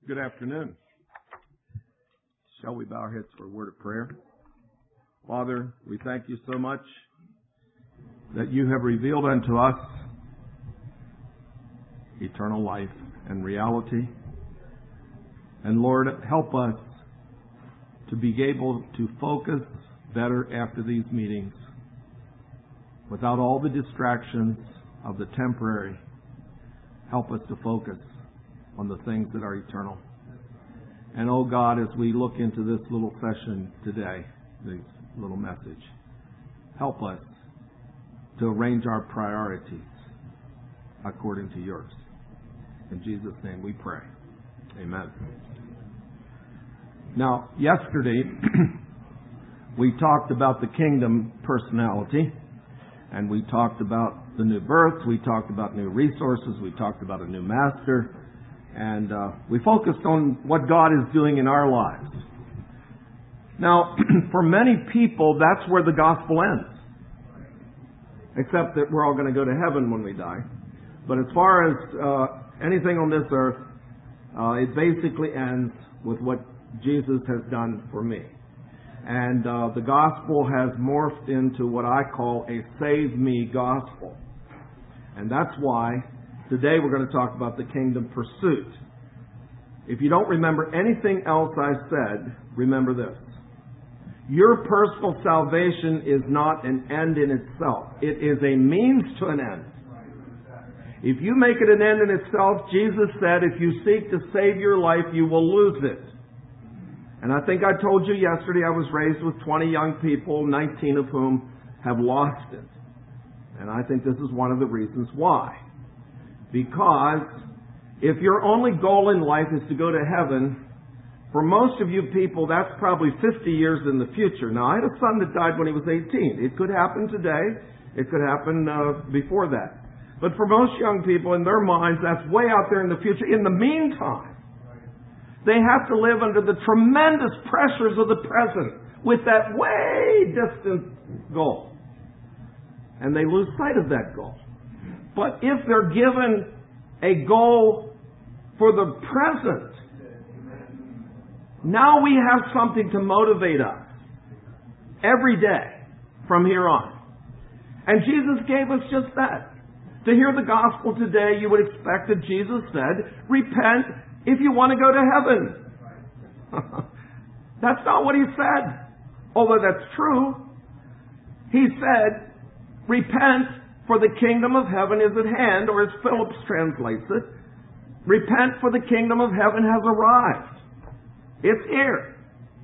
Good afternoon. Shall we bow our heads for a word of prayer? Father, we thank you so much that you have revealed unto us eternal life and reality. And Lord, help us to be able to focus better after these meetings without all the distractions of the temporary. Help us to focus on the things that are eternal. And oh God, as we look into this little session today, this little message, help us to arrange our priorities according to yours. In Jesus' name we pray. Amen. Now, yesterday, we talked about the kingdom personality, and we talked about the new birth, we talked about new resources, we talked about a new master, and we focused on what God is doing in our lives. Now, for many people, that's where the gospel ends. Except that we're all going to go to heaven when we die. But as far as anything on this earth, it basically ends with what Jesus has done for me. And the gospel has morphed into what I call a save me gospel. And that's why today we're going to talk about the kingdom pursuit. If you don't remember anything else I said, remember this. Your personal salvation is not an end in itself. It is a means to an end. If you make it an end in itself, Jesus said, if you seek to save your life, you will lose it. And I think I told you yesterday I was raised with 20 young people, 19 of whom have lost it. And I think this is one of the reasons why. Because if your only goal in life is to go to heaven, for most of you people, that's probably 50 years in the future. Now, I had a son that died when he was 18. It could happen today. It could happen before that. But for most young people, in their minds, that's way out there in the future. In the meantime, they have to live under the tremendous pressures of the present with that way distant goal. And they lose sight of that goal. But if they're given a goal for the present, now we have something to motivate us every day from here on. And Jesus gave us just that. To hear the gospel today, you would expect that Jesus said, repent if you want to go to heaven. That's not what he said. Although that's true. He said, repent, for the kingdom of heaven is at hand, or as Phillips translates it, repent for the kingdom of heaven has arrived. It's here.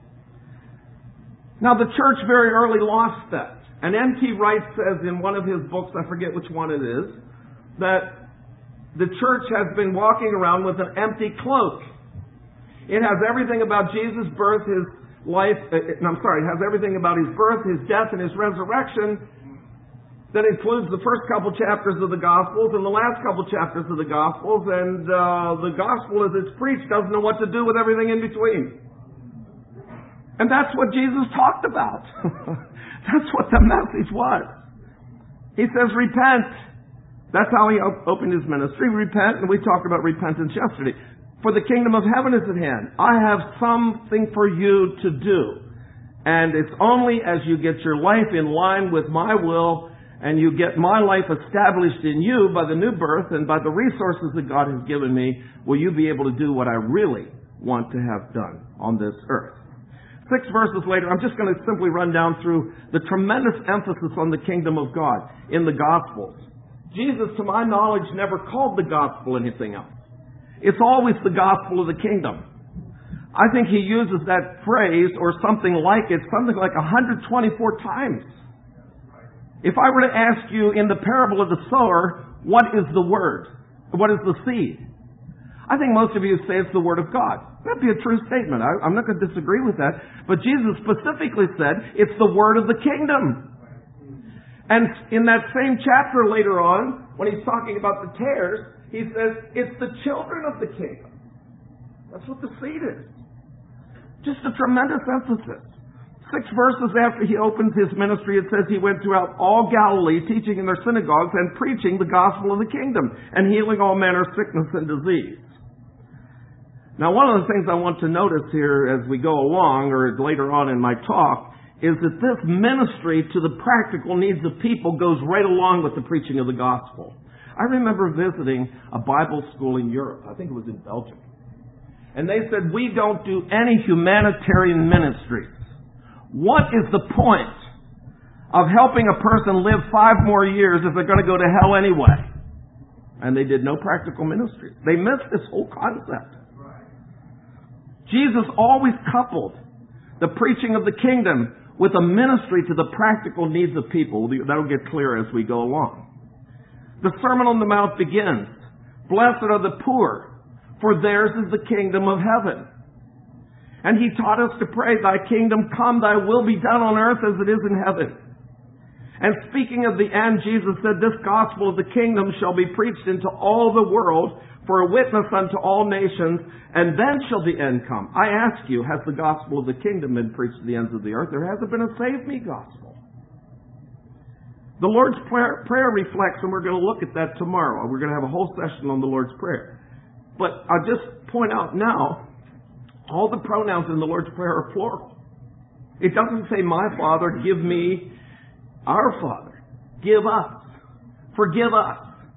Now the church very early lost that. And N.T. Wright says in one of his books, I forget which one it is, that the church has been walking around with an empty cloak. It has everything about Jesus' birth, his life, it has everything about his birth, his death, and his resurrection. That includes the first couple chapters of the Gospels and the last couple chapters of the Gospels, and the Gospel as it's preached doesn't know what to do with everything in between. And that's what Jesus talked about. That's what the message was. He says, repent. That's how he opened his ministry. Repent, and we talked about repentance yesterday. For the kingdom of heaven is at hand. I have something for you to do. And it's only as you get your life in line with my will and you get my life established in you by the new birth and by the resources that God has given me, will you be able to do what I really want to have done on this earth. 6 verses later, I'm just going to simply run down through the tremendous emphasis on the kingdom of God in the Gospels. Jesus, to my knowledge, never called the gospel anything else. It's always the gospel of the kingdom. I think he uses that phrase or something like it, something like 124 times. If I were to ask you in the parable of the sower, what is the word? What is the seed? I think most of you say it's the word of God. That'd be a true statement. I'm not going to disagree with that. But Jesus specifically said it's the word of the kingdom. And in that same chapter later on, when he's talking about the tares, he says it's the children of the kingdom. That's what the seed is. Just a tremendous emphasis. 6 verses after he opens his ministry, it says he went throughout all Galilee, teaching in their synagogues and preaching the gospel of the kingdom and healing all manner of sickness and disease. Now, one of the things I want to notice here as we go along, or later on in my talk, is that this ministry to the practical needs of people goes right along with the preaching of the gospel. I remember visiting a Bible school in Europe. I think it was in Belgium. And they said, we don't do any humanitarian ministries. What is the point of helping a person live 5 more years if they're going to go to hell anyway? And they did no practical ministry. They missed this whole concept. Jesus always coupled the preaching of the kingdom with a ministry to the practical needs of people. That'll get clear as we go along. The Sermon on the Mount begins, "Blessed are the poor, for theirs is the kingdom of heaven." And he taught us to pray, "Thy kingdom come, thy will be done on earth as it is in heaven." And speaking of the end, Jesus said, "This gospel of the kingdom shall be preached into all the world for a witness unto all nations, and then shall the end come." I ask you, has the gospel of the kingdom been preached to the ends of the earth? There hasn't been a save me gospel. The Lord's Prayer reflects, and we're going to look at that tomorrow. We're going to have a whole session on the Lord's Prayer. But I'll just point out now, all the pronouns in the Lord's Prayer are plural. It doesn't say, "My Father, give me," "Our Father, give us," "Forgive us."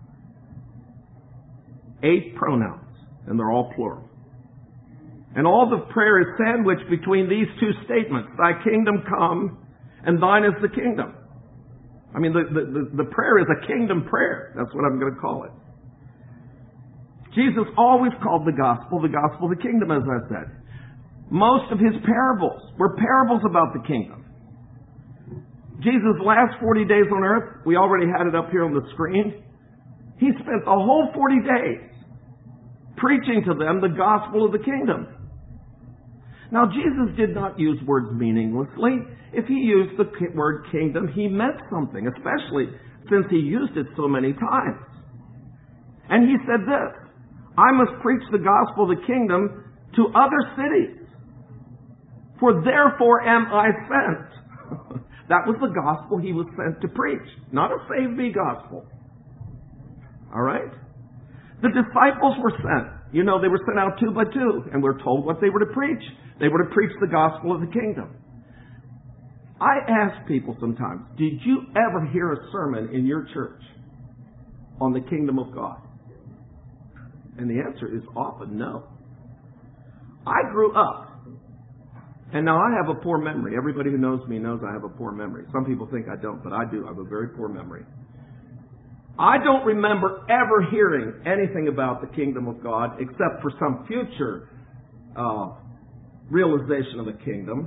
8 pronouns, and they're all plural. And all the prayer is sandwiched between these 2 statements, "Thy kingdom come," and "Thine is the kingdom." I mean, the prayer is a kingdom prayer. That's what I'm going to call it. Jesus always called the gospel of the kingdom, as I said. Most of his parables were parables about the kingdom. Jesus' last 40 days on earth, we already had it up here on the screen. He spent the whole 40 days preaching to them the gospel of the kingdom. Now, Jesus did not use words meaninglessly. If he used the word kingdom, he meant something, especially since he used it so many times. And he said this, "I must preach the gospel of the kingdom to other cities, for therefore am I sent." That was the gospel he was sent to preach, not a save me gospel. All right? The disciples were sent. You know, they were sent out 2 by 2, and we're told what they were to preach. They were to preach the gospel of the kingdom. I ask people sometimes, did you ever hear a sermon in your church on the kingdom of God? And the answer is often no. I grew up, and now I have a poor memory. Everybody who knows me knows I have a poor memory. Some people think I don't, but I do. I have a very poor memory. I don't remember ever hearing anything about the kingdom of God except for some future realization of the kingdom.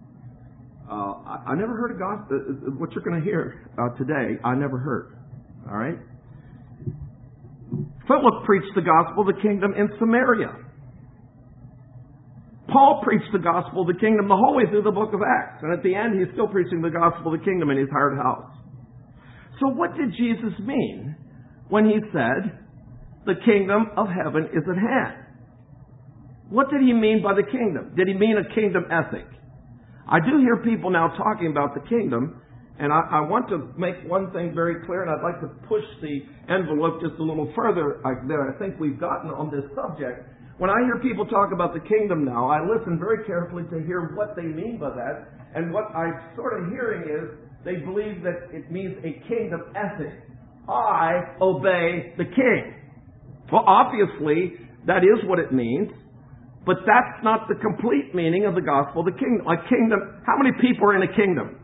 I never heard of gospel. What you're going to hear today, I never heard. All right? Philip preached the gospel of the kingdom in Samaria. Paul preached the gospel of the kingdom the whole way through the book of Acts. And at the end, he's still preaching the gospel of the kingdom in his hired house. So what did Jesus mean when he said, "The kingdom of heaven is at hand"? What did he mean by the kingdom? Did he mean a kingdom ethic? I do hear people now talking about the kingdom, and I want to make one thing very clear, and I'd like to push the envelope just a little further than I think we've gotten on this subject. When I hear people talk about the kingdom now, I listen very carefully to hear what they mean by that, and what I'm sort of hearing is they believe that it means a kingdom ethic. I obey the king. Well, obviously, that is what it means. But that's not the complete meaning of the gospel of the kingdom. A kingdom, how many people are in a kingdom?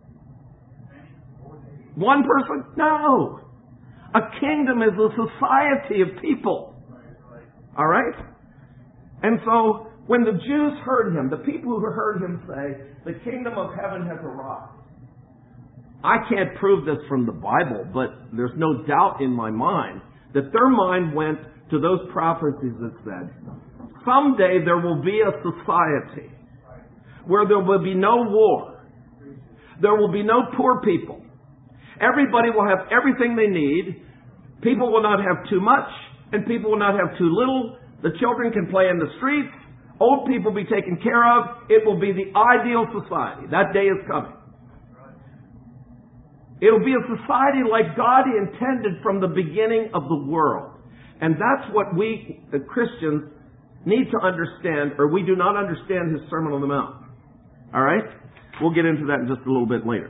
1 person? No. A kingdom is a society of people. All right? And so, when the Jews heard him, the people who heard him say, "The kingdom of heaven has arrived." I can't prove this from the Bible, but there's no doubt in my mind that their mind went to those prophecies that said, someday there will be a society where there will be no war. There will be no poor people. Everybody will have everything they need. People will not have too much, and people will not have too little. The children can play in the streets. Old people will be taken care of. It will be the ideal society. That day is coming. It'll be a society like God intended from the beginning of the world. And that's what we, the Christians, need to understand, or we do not understand his Sermon on the Mount. All right? We'll get into that in just a little bit later.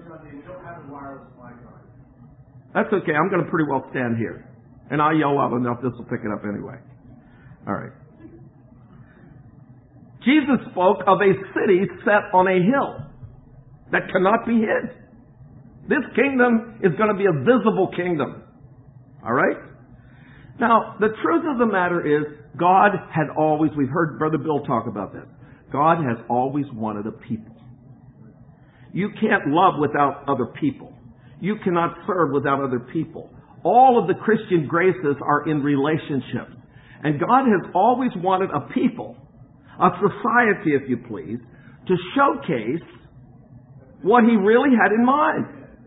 That's okay. I'm going to pretty well stand here. And I'll yell loud enough, this will pick it up anyway. All right. Jesus spoke of a city set on a hill that cannot be hid. This kingdom is going to be a visible kingdom. All right? Now, the truth of the matter is, God had always, we've heard Brother Bill talk about this, God has always wanted a people. You can't love without other people. You cannot serve without other people. All of the Christian graces are in relationships. And God has always wanted a people, a society, if you please, to showcase what He really had in mind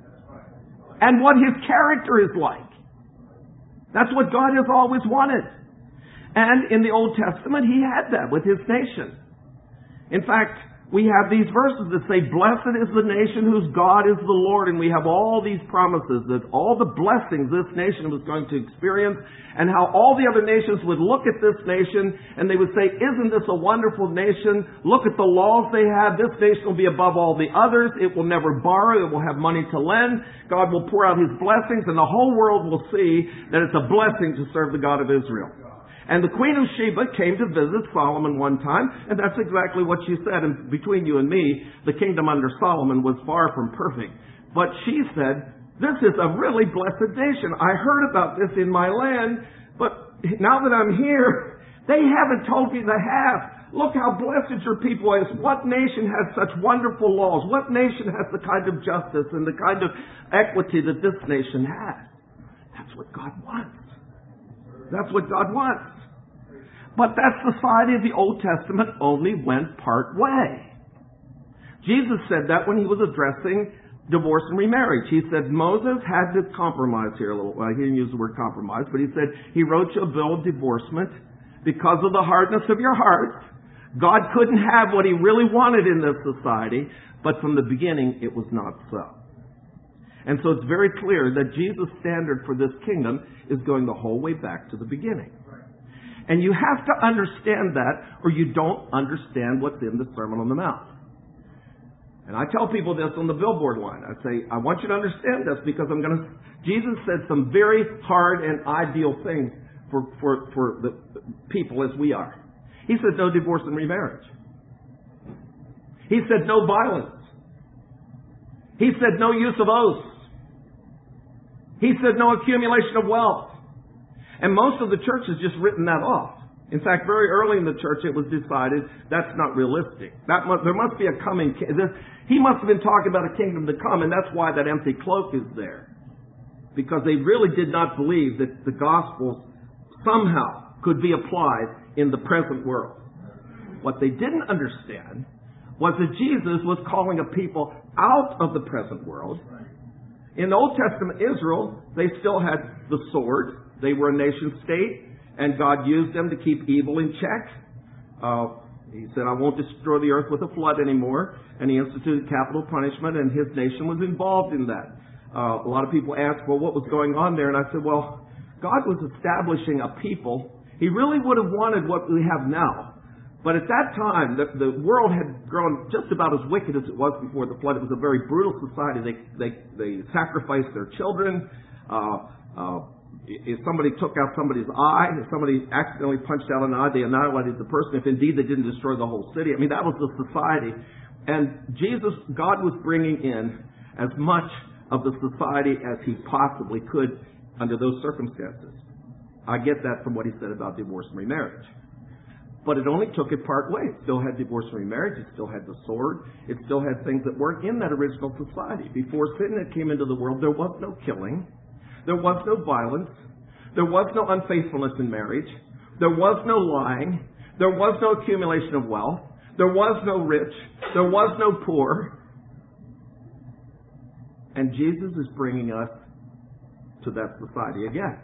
and what His character is like. That's what God has always wanted. And in the Old Testament, He had that with His nation. In fact, we have these verses that say, "Blessed is the nation whose God is the Lord." And we have all these promises that all the blessings this nation was going to experience, and how all the other nations would look at this nation and they would say, "Isn't this a wonderful nation? Look at the laws they have. This nation will be above all the others. It will never borrow. It will have money to lend. God will pour out His blessings, and the whole world will see that it's a blessing to serve the God of Israel." And the Queen of Sheba came to visit Solomon one time, and that's exactly what she said. And between you and me, the kingdom under Solomon was far from perfect. But she said, "This is a really blessed nation. I heard about this in my land, but now that I'm here, they haven't told me the half. Look how blessed your people is. What nation has such wonderful laws? What nation has the kind of justice and the kind of equity that this nation has?" That's what God wants. That's what God wants. But that society of the Old Testament only went part way. Jesus said that when He was addressing divorce and remarriage. He said Moses had to compromise here a little. Well, he didn't use the word compromise, but he said he wrote you a bill of divorcement because of the hardness of your heart. God couldn't have what He really wanted in this society, but from the beginning it was not so. And so it's very clear that Jesus' standard for this kingdom is going the whole way back to the beginning. And you have to understand that, or you don't understand what's in the Sermon on the Mount. And I tell people this on the billboard line. I say, I want you to understand this because Jesus said some very hard and ideal things for the people as we are. He said no divorce and remarriage. He said no violence. He said no use of oaths. He said no accumulation of wealth. And most of the church has just written that off. In fact, very early in the church, it was decided that's not realistic. There must be a coming. He must have been talking about a kingdom to come, and that's why that empty cloak is there. Because they really did not believe that the gospel somehow could be applied in the present world. What they didn't understand was that Jesus was calling a people out of the present world. In the Old Testament Israel, they still had the sword. They were a nation state, and God used them to keep evil in check. He said, "I won't destroy the earth with a flood anymore," and He instituted capital punishment, and His nation was involved in that. A lot of people ask, well, what was going on there? And I said, well, God was establishing a people. He really would have wanted what we have now. But at that time, the world had grown just about as wicked as it was before the flood. It was a very brutal society. They sacrificed their children. If somebody took out somebody's eye, if somebody accidentally punched out an eye, they annihilated the person. If indeed they didn't destroy the whole city. I mean, that was the society. And God was bringing in as much of the society as He possibly could under those circumstances. I get that from what He said about divorce and remarriage. But it only took it part way. It still had divorce and remarriage. It still had the sword. It still had things that weren't in that original society. Before sin had came into the world, there was no killing. There was no violence. There was no unfaithfulness in marriage. There was no lying. There was no accumulation of wealth. There was no rich. There was no poor. And Jesus is bringing us to that society again.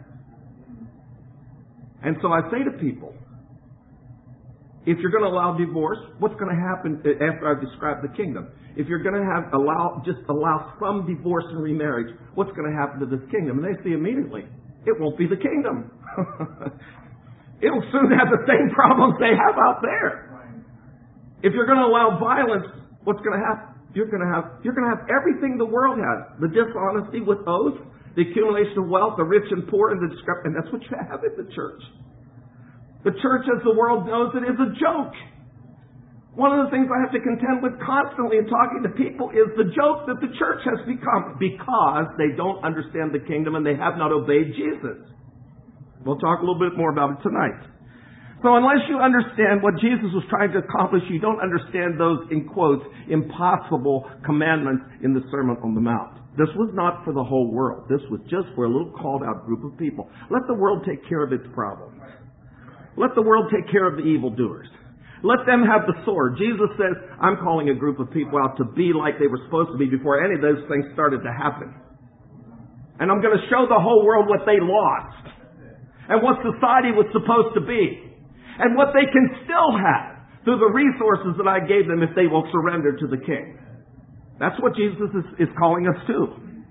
And so I say to people, if you're going to allow divorce, what's going to happen after I've described the kingdom? If you're going to allow some divorce and remarriage, what's going to happen to this kingdom? And they see immediately, it won't be the kingdom. it'll soon have the same problems they have out there. If you're going to allow violence, what's going to happen? You're going to have everything the world has. The dishonesty with oath, the accumulation of wealth, the rich and poor, and the discrepancy. And that's what you have in the church. The church, as the world knows it, is a joke. One of the things I have to contend with constantly in talking to people is the joke that the church has become because they don't understand the kingdom and they have not obeyed Jesus. We'll talk a little bit more about it tonight. So unless you understand what Jesus was trying to accomplish, you don't understand those, in quotes, impossible commandments in the Sermon on the Mount. This was not for the whole world. This was just for a little called out group of people. Let the world take care of its problems. Let the world take care of the evildoers. Let them have the sword. Jesus says, I'm calling a group of people out to be like they were supposed to be before any of those things started to happen. And I'm going to show the whole world what they lost and what society was supposed to be and what they can still have through the resources that I gave them if they will surrender to the King. That's what Jesus is calling us to.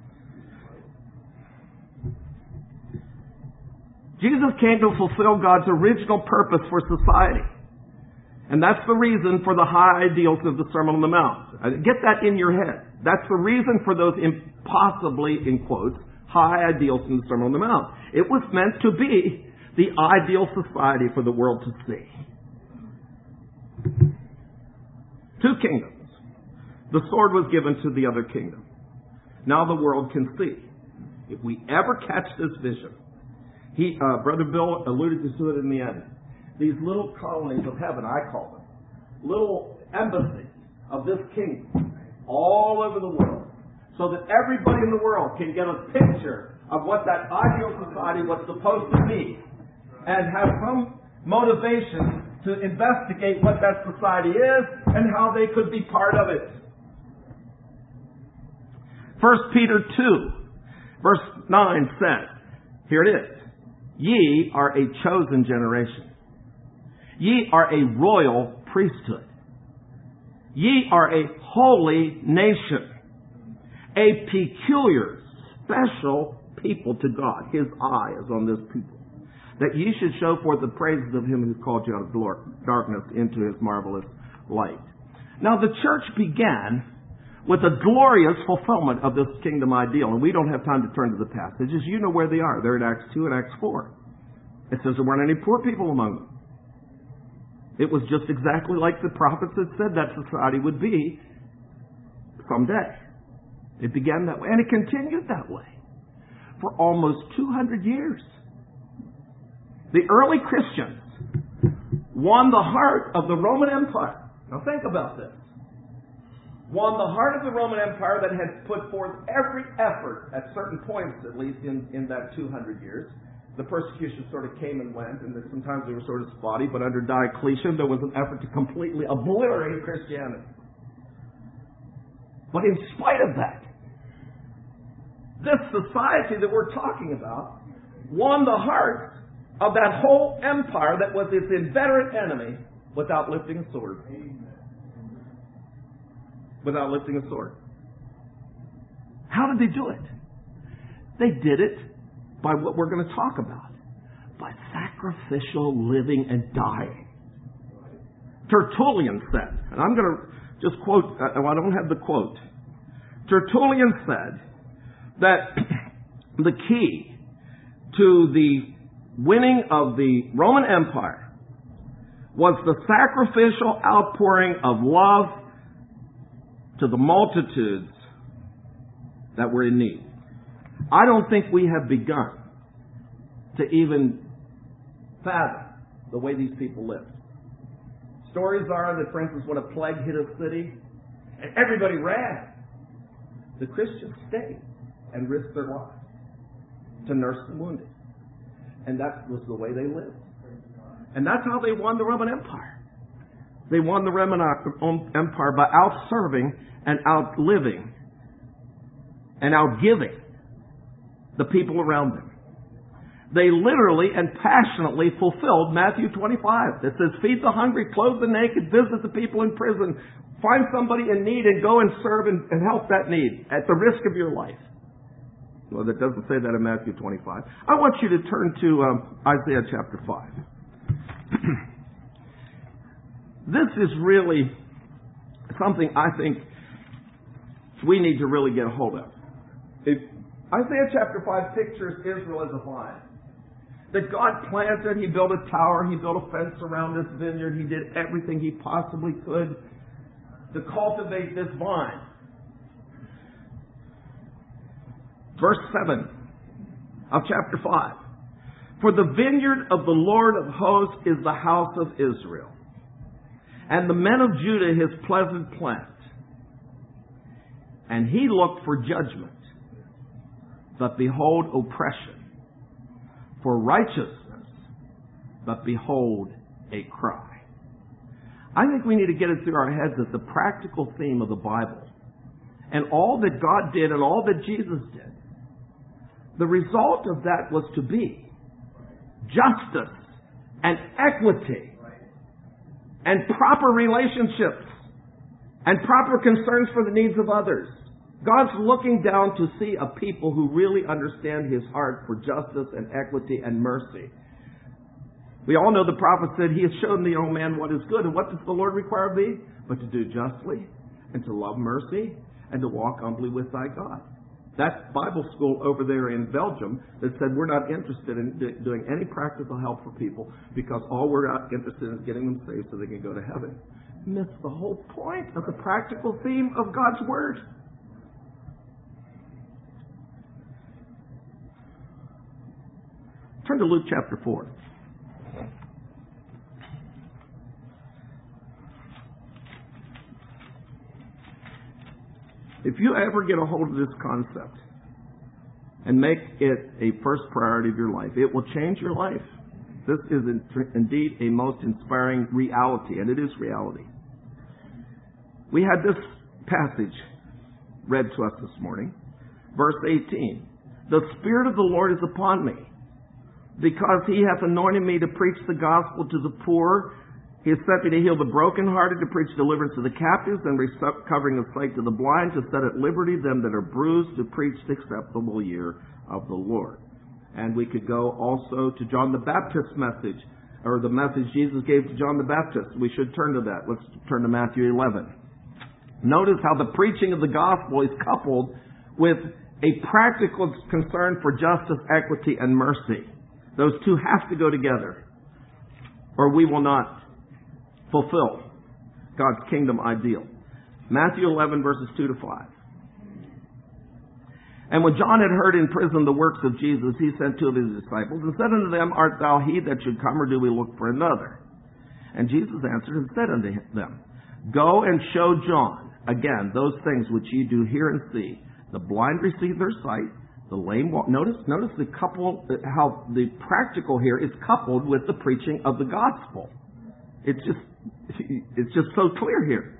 Jesus came to fulfill God's original purpose for society. And that's the reason for the high ideals of the Sermon on the Mount. Get that in your head. That's the reason for those impossibly, in quotes, high ideals in the Sermon on the Mount. It was meant to be the ideal society for the world to see. Two kingdoms. The sword was given to the other kingdom. Now the world can see. If we ever catch this vision, Brother Bill alluded to it in the end. These little colonies of heaven, I call them, little embassies of this kingdom all over the world, so that everybody in the world can get a picture of what that ideal society was supposed to be and have some motivation to investigate what that society is and how they could be part of it. 1 Peter 2, verse 9 says, here it is, ye are a chosen generation. Ye are a royal priesthood. Ye are a holy nation. A peculiar, special people to God. His eye is on this people. That ye should show forth the praises of him who called you out of darkness into his marvelous light. Now the church began with a glorious fulfillment of this kingdom ideal. And we don't have time to turn to the passages. You know where they are. They're in Acts 2 and Acts 4. It says there weren't any poor people among them. It was just exactly like the prophets had said that society would be someday. It began that way, and it continued that way for almost 200 years. The early Christians won the heart of the Roman Empire. Now think about this. Won the heart of the Roman Empire that had put forth every effort, at certain points at least in that 200 years. The persecution sort of came and went, and sometimes they were sort of spotty, but under Diocletian there was an effort to completely obliterate Christianity. But in spite of that, this society that we're talking about won the heart of that whole empire that was its inveterate enemy without lifting a sword. Without lifting a sword. How did they do it? They did it by what we're going to talk about. By sacrificial living and dying. Tertullian said, and I'm going to just quote, I don't have the quote. Tertullian said that the key to the winning of the Roman Empire was the sacrificial outpouring of love to the multitudes that were in need. I don't think we have begun to even fathom the way these people lived. Stories are that, for instance, when a plague hit a city, and everybody ran, the Christians stayed and risked their lives to nurse the wounded. And that was the way they lived. And that's how they won the Roman Empire. They won the Roman Empire by outserving and outliving and outgiving the people around them. They literally and passionately fulfilled Matthew 25 that says, feed the hungry, clothe the naked, visit the people in prison, find somebody in need and go and serve and help that need at the risk of your life. Well, that doesn't say that in Matthew 25. I want you to turn to Isaiah chapter 5. This is really something I think we need to really get a hold of. Isaiah chapter 5 pictures Israel as a vine. That God planted, He built a tower, He built a fence around this vineyard, He did everything He possibly could to cultivate this vine. Verse 7 of chapter 5. For the vineyard of the Lord of hosts is the house of Israel, and the men of Judah His pleasant plant. And He looked for judgment, but behold oppression, for righteousness, but behold a cry. I think we need to get it through our heads that the practical theme of the Bible and all that God did and all that Jesus did, the result of that was to be justice and equity and proper relationships and proper concerns for the needs of others. God's looking down to see a people who really understand His heart for justice and equity and mercy. We all know the prophet said, He has shown the young man what is good. And what does the Lord require of thee? But to do justly and to love mercy and to walk humbly with thy God. That Bible school over there in Belgium that said we're not interested in doing any practical help for people because all we're not interested in is getting them saved so they can go to heaven. Miss the whole point of the practical theme of God's Word. Turn to Luke chapter 4. If you ever get a hold of this concept and make it a first priority of your life, it will change your life. This is indeed a most inspiring reality, and it is reality. We had this passage read to us this morning, verse 18. The Spirit of the Lord is upon me, because He hath anointed me to preach the gospel to the poor. He has sent me to heal the brokenhearted, to preach deliverance to the captives, and recovering of sight to the blind, to set at liberty them that are bruised, to preach the acceptable year of the Lord. And we could go also to John the Baptist's message, or the message Jesus gave to John the Baptist. We should turn to that. Let's turn to Matthew 11. Notice how the preaching of the gospel is coupled with a practical concern for justice, equity, and mercy. Those two have to go together, or we will not fulfill God's kingdom ideal. Matthew 11, verses 2 to 5. And when John had heard in prison the works of Jesus, he sent two of his disciples and said unto them, Art thou he that should come, or do we look for another? And Jesus answered and said unto them, Go and show John, again, those things which ye do hear and see. The blind receive their sight, the lame walk. Notice how the practical here is coupled with the preaching of the gospel. It's just so clear here.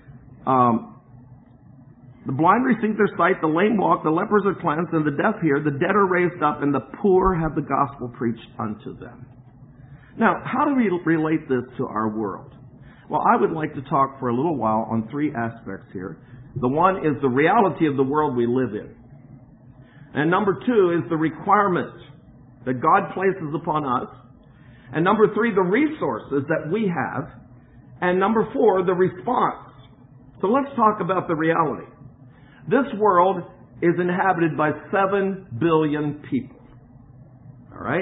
The blind receive their sight, the lame walk, the lepers are cleansed, and the deaf hear, the dead are raised up, and the poor have the gospel preached unto them. Now, how do we relate this to our world? Well, I would like to talk for a little while on three aspects here. The one is the reality of the world we live in. And number two is the requirement that God places upon us. And number three, the resources that we have. And number four, the response. So let's talk about the reality. This world is inhabited by 7 billion people. All right?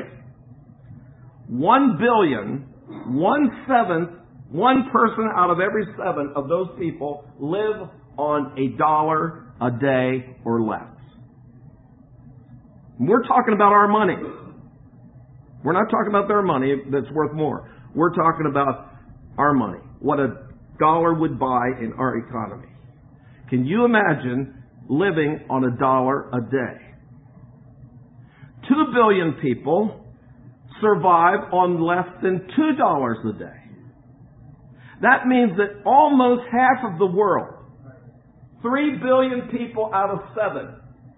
1 billion, 1/7, one person out of every 7 of those people live on $1 a day or less. We're talking about our money. We're not talking about their money that's worth more. We're talking about our money, what $1 would buy in our economy. Can you imagine living on $1 a day? 2 billion people survive on less than $2 a day. That means that almost half of the world, 3 billion people out of 7,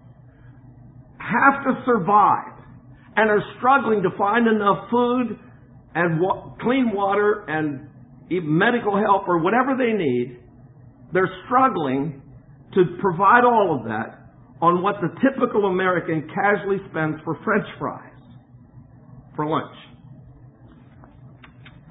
have to survive and are struggling to find enough food and clean water and even medical help or whatever they need. They're struggling to provide all of that on what the typical American casually spends for French fries for lunch.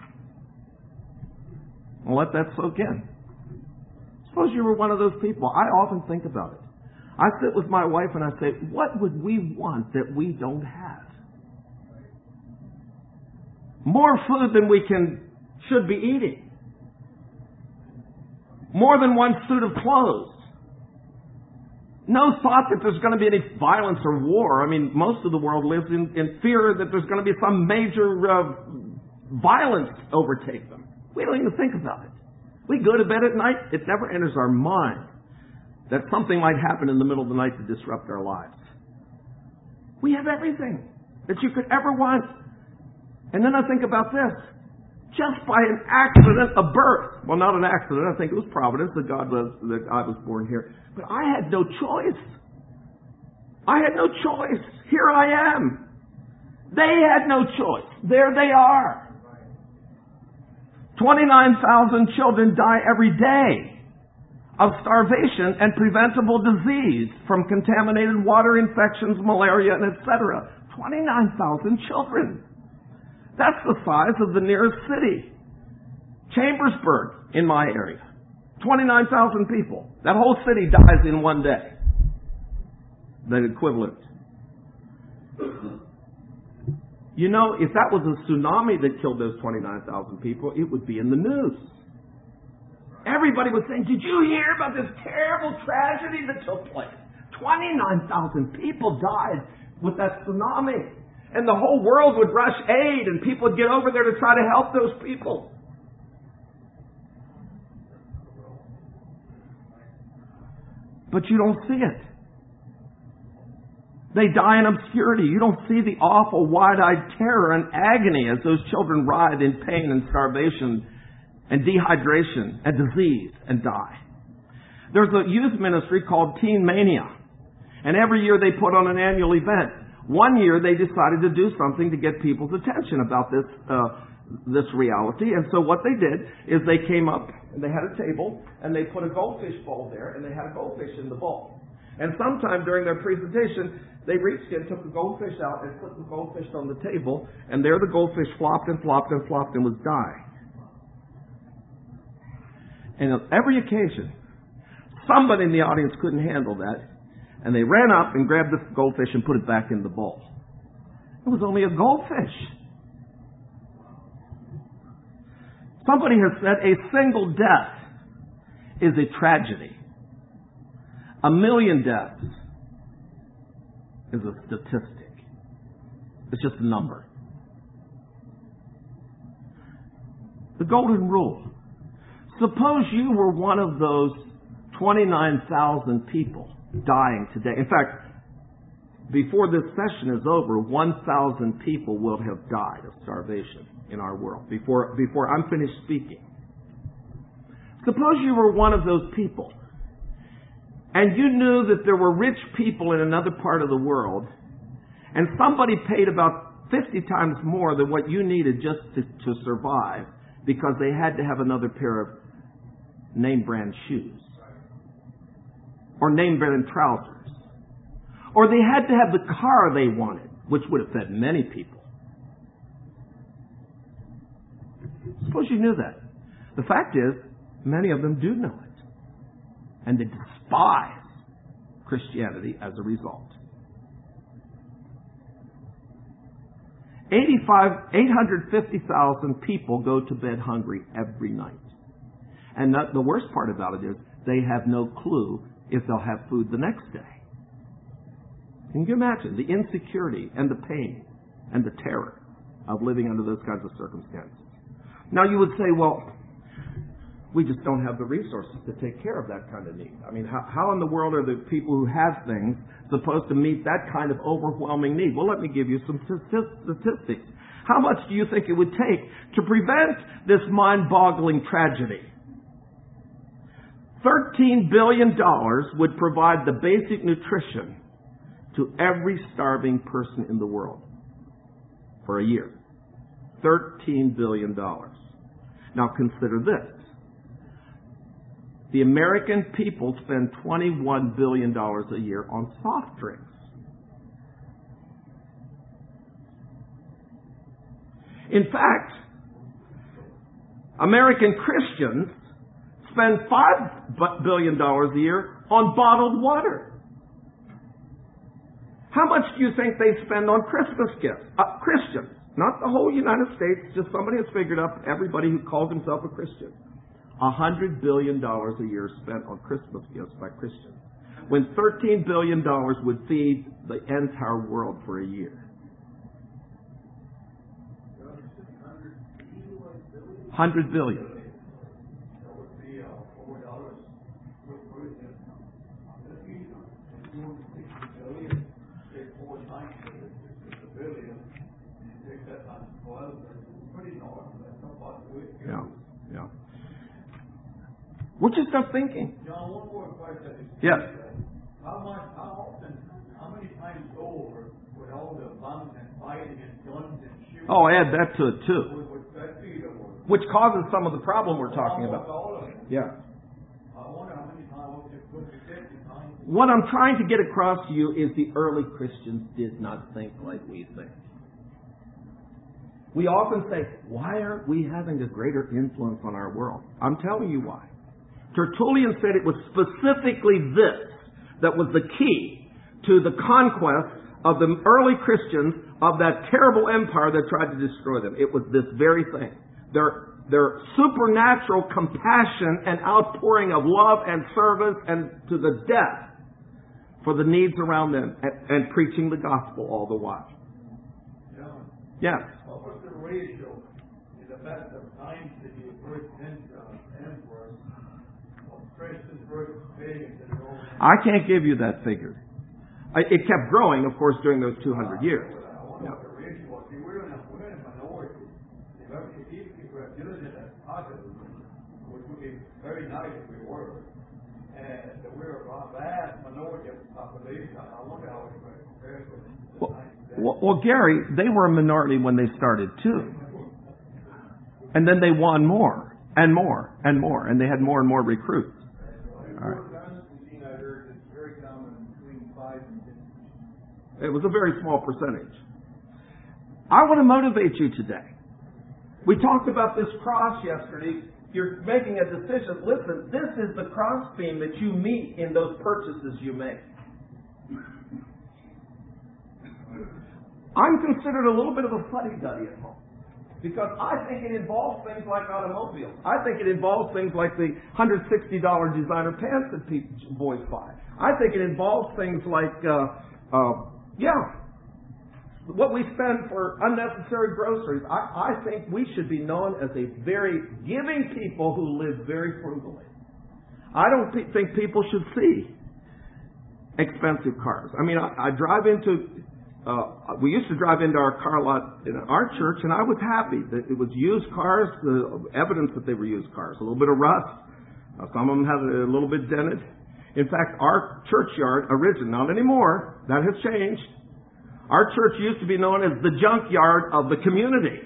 And let that soak in. Suppose you were one of those people. I often think about it. I sit with my wife and I say, what would we want that we don't have? More food than we should be eating. More than one suit of clothes. No thought that there's going to be any violence or war. I mean, most of the world lives in fear that there's going to be some major violence overtake them. We don't even think about it. We go to bed at night, it never enters our mind that something might happen in the middle of the night to disrupt our lives. We have everything that you could ever want. And then I think about this. Just by an accident of birth. Well, not an accident. I think it was providence that I was born here. But I had no choice. I had no choice. Here I am. They had no choice. There they are. 29,000 children die every day of starvation and preventable disease from contaminated water infections, malaria, and etc. 29,000 children. That's the size of the nearest city. Chambersburg, in my area. 29,000 people. That whole city dies in one day. The equivalent. You know, if that was a tsunami that killed those 29,000 people, it would be in the news. Everybody was saying, did you hear about this terrible tragedy that took place? 29,000 people died with that tsunami. And the whole world would rush aid and people would get over there to try to help those people. But you don't see it. They die in obscurity. You don't see the awful wide-eyed terror and agony as those children writhe in pain and starvation and dehydration and disease and die. There's a youth ministry called Teen Mania. And every year they put on an annual event. One year they decided to do something to get people's attention about this reality. And so what they did is they came up and they had a table and they put a goldfish bowl there and they had a goldfish in the bowl. And sometime during their presentation, they reached in, took the goldfish out and put the goldfish on the table, and there the goldfish flopped and flopped and flopped and was dying. And on every occasion, somebody in the audience couldn't handle that, and they ran up and grabbed the goldfish and put it back in the bowl. It was only a goldfish. Somebody has said a single death is a tragedy. 1 million deaths is a statistic. It's just a number. The golden rule. Suppose you were one of those 29,000 people dying today. In fact, before this session is over, 1,000 people will have died of starvation in our world. Before I'm finished speaking. Suppose you were one of those people. And you knew that there were rich people in another part of the world, and somebody paid about 50 times more than what you needed just to survive because they had to have another pair of name brand shoes or name brand trousers, or they had to have the car they wanted, which would have fed many people. Suppose you knew that. The fact is, many of them do know it. And they despise Christianity as a result. 850,000 people go to bed hungry every night. And the worst part about it is they have no clue if they'll have food the next day. Can you imagine the insecurity and the pain and the terror of living under those kinds of circumstances? Now you would say, well, we just don't have the resources to take care of that kind of need. I mean, how in the world are the people who have things supposed to meet that kind of overwhelming need? Well, let me give you some statistics. How much do you think it would take to prevent this mind-boggling tragedy? $13 billion would provide the basic nutrition to every starving person in the world for a year. $13 billion. Now consider this. The American people spend $21 billion a year on soft drinks. In fact, American Christians spend $5 billion a year on bottled water. How much do you think they spend on Christmas gifts? Christians. Not the whole United States, just somebody has figured out everybody who calls himself a Christian. $100 billion a year spent on Christmas gifts by Christians, when $13 billion would feed the entire world for a year. $100 billion. Yeah. We're just not thinking. John, one more question. Yes. How many times over with all the bombs and fighting and guns and shooting? Oh, add that to it too. Would that be the word? Which causes some of the problem we're talking about. All of it. Yeah. I wonder how many times, 50 times. What I'm trying to get across to you is the early Christians did not think like we think. We often say, why aren't we having a greater influence on our world? I'm telling you why. Tertullian said it was specifically this that was the key to the conquest of the early Christians of that terrible empire that tried to destroy them. It was this very thing. Their supernatural compassion and outpouring of love and service and to the death for the needs around them and preaching the gospel all the while. Yes. What was the ratio in the best of times to the first emperor of Christians versus pagans? I can't give you that figure. It kept growing, of course, during those 200 years. I wonder what the ratio was. See, we're in a minority. If people are diligent and positive, which would be very nice if we were, and we're a vast minority of the population, I wonder how it compares with the times. Well, Gary, they were a minority when they started too. And then they won more and more and more, and they had more and more recruits. All right. It was a very small percentage. I want to motivate you today. We talked about this cross yesterday. You're making a decision. Listen, this is the cross beam that you meet in those purchases you make. I'm considered a little bit of a fuddy-duddy at home because I think it involves things like automobiles. I think it involves things like the $160 designer pants that boys buy. I think it involves things like, what we spend for unnecessary groceries. I think we should be known as a very giving people who live very frugally. I don't think people should see expensive cars. I mean, I drive into... we used to drive into our car lot in our church, and I was happy that it was used cars, the evidence that they were used cars. A little bit of rust. Some of them have a little bit dented. In fact, our churchyard, not anymore, that has changed. Our church used to be known as the junkyard of the community.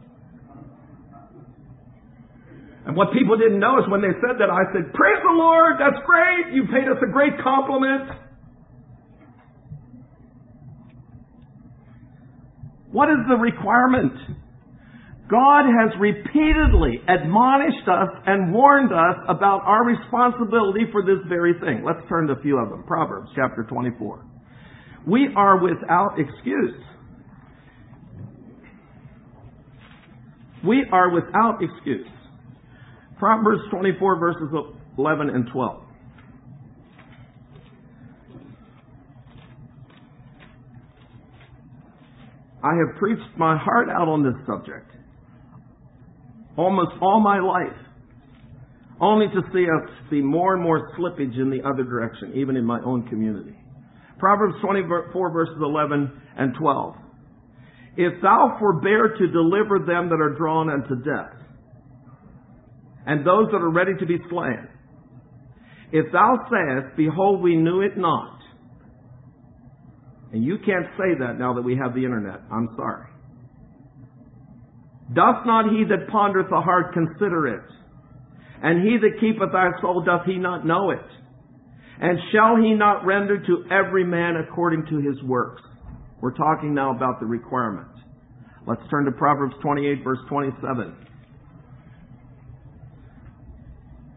And what people didn't know is when they said that, I said, praise the Lord, that's great. You paid us a great compliment. What is the requirement? God has repeatedly admonished us and warned us about our responsibility for this very thing. Let's turn to a few of them. Proverbs chapter 24. We are without excuse. We are without excuse. Proverbs 24 verses 11 and 12. I have preached my heart out on this subject almost all my life, only to see more and more slippage in the other direction, even in my own community. Proverbs 24 verses 11 and 12. If thou forbear to deliver them that are drawn unto death, and those that are ready to be slain, if thou sayest, behold, we knew it not. And you can't say that now that we have the internet. I'm sorry. Doth not he that pondereth the heart consider it? And he that keepeth thy soul, doth he not know it? And shall he not render to every man according to his works? We're talking now about the requirement. Let's turn to Proverbs 28 verse 27.